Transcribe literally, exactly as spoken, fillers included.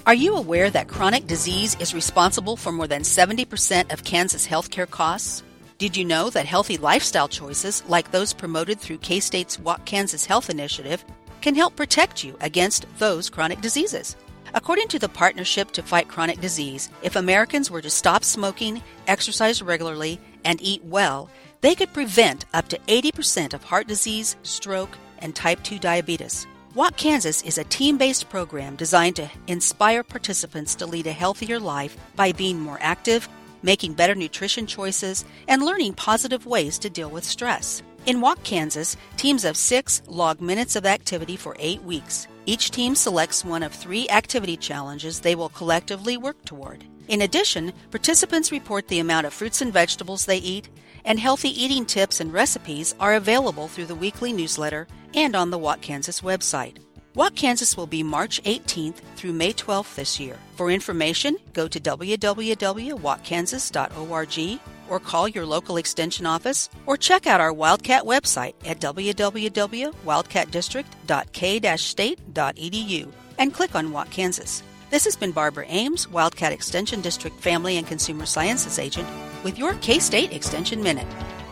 Are you aware that chronic disease is responsible for more than seventy percent of Kansas healthcare costs? Did you know that healthy lifestyle choices, like those promoted through K-State's Walk Kansas Health Initiative, can help protect you against those chronic diseases? According to the Partnership to Fight Chronic Disease, if Americans were to stop smoking, exercise regularly, and eat well, they could prevent up to eighty percent of heart disease, stroke, and type two diabetes. Walk Kansas is a team-based program designed to inspire participants to lead a healthier life by being more active, making better nutrition choices, and learning positive ways to deal with stress. In Walk Kansas, teams of six log minutes of activity for eight weeks. Each team selects one of three activity challenges they will collectively work toward. In addition, participants report the amount of fruits and vegetables they eat, and healthy eating tips and recipes are available through the weekly newsletter and on the Walk Kansas website. Walk Kansas will be March eighteenth through May twelfth this year. For information, go to w w w dot walk kansas dot org or call your local extension office, or check out our Wildcat website at w w w dot wildcat district dot k dash state dot e d u and click on Walk Kansas. This has been Barbara Ames, Wildcat Extension District Family and Consumer Sciences Agent, with your K-State Extension Minute.